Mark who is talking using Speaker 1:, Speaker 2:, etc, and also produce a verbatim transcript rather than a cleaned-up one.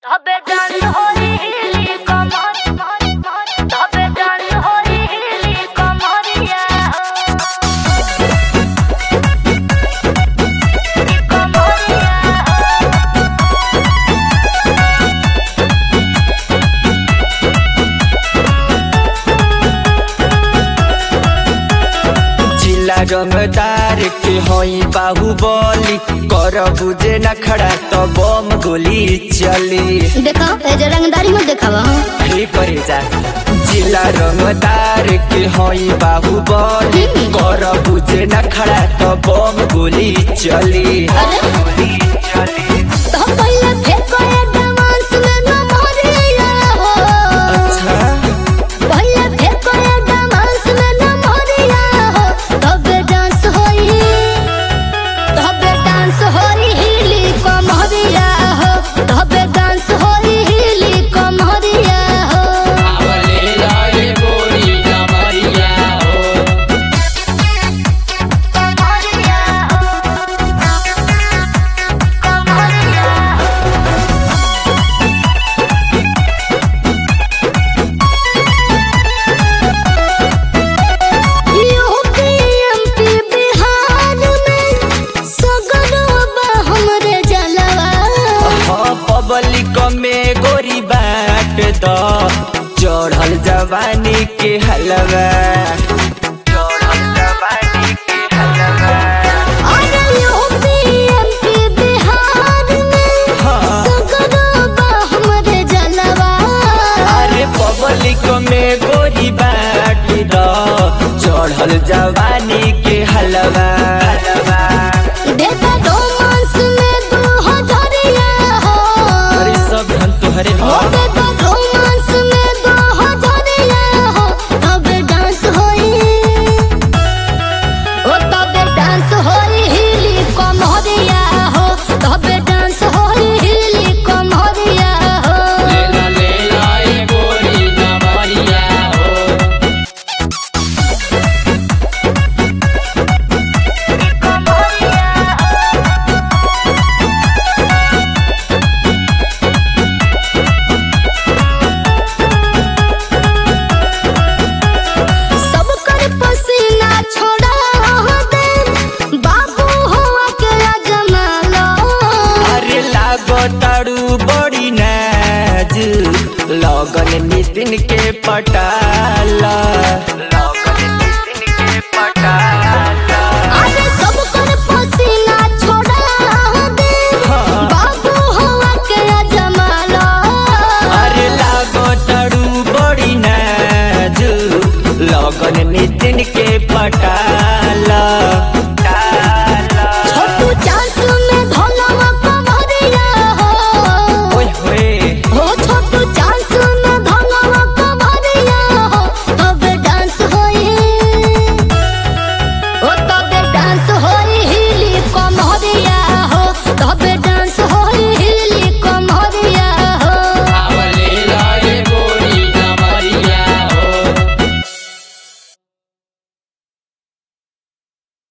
Speaker 1: तबे डांस होई हिली कमर तबे डांस होई हिली कमरिया कमरिया
Speaker 2: जिला रंगदार के हई बाहुबली कर बुझे न खड़ा तो बम गोली चली।
Speaker 3: देखा ए जे रंगदारी मत देखावा।
Speaker 2: हे करे जा जिला रंगदार के हई बाहुबली कर बुझे न खड़ा तो बम गोली चली।
Speaker 3: अरे तो पहले फेंको एडवांस में न मरिया हो।
Speaker 2: अच्छा
Speaker 3: पहले फेंको एडवांस में न मरिया हो। तबे डांस होई तबे डांस होई हिली कमरिया हो। तबे डांस होई हिली कमरिया हो।
Speaker 2: आवले लाए गोरी कमरिया हो।
Speaker 1: कमरिया कमरिया
Speaker 3: यूपी एमपी बिहार में सगरो बा हमरे जलवा।
Speaker 2: हाँ पब्लिक में गोरी बाट तो चढ़ल जवानी के हलवा चढ़ल जवानी के हलवा।
Speaker 3: अरे यूपी एमपी बिहार में
Speaker 2: हाँ
Speaker 3: सगरो बा हमरे जलवा।
Speaker 2: अरे पब्लिक में गोरी बाट तो चढ़ल जवानी के हलवा हलवा।
Speaker 3: देखा रोमांस में दो हजरिया हो।
Speaker 2: अरे सब हम तोहरे
Speaker 3: हो
Speaker 2: हाँ
Speaker 3: देखा रोमांस में दो हजरिया हो। तबे डांस होई ओ तबे डांस होई हिली कमरिया हो। तबे डांस होई हिली कमरिया हो।
Speaker 2: लेला लेला ए गोरी कमरिया हो।
Speaker 3: सब कर पसीना छोड़ा दे बाबू हुआ के जमा लो।
Speaker 2: अरे लागो तारू बड़ी नाज लगन नितिन के पटाला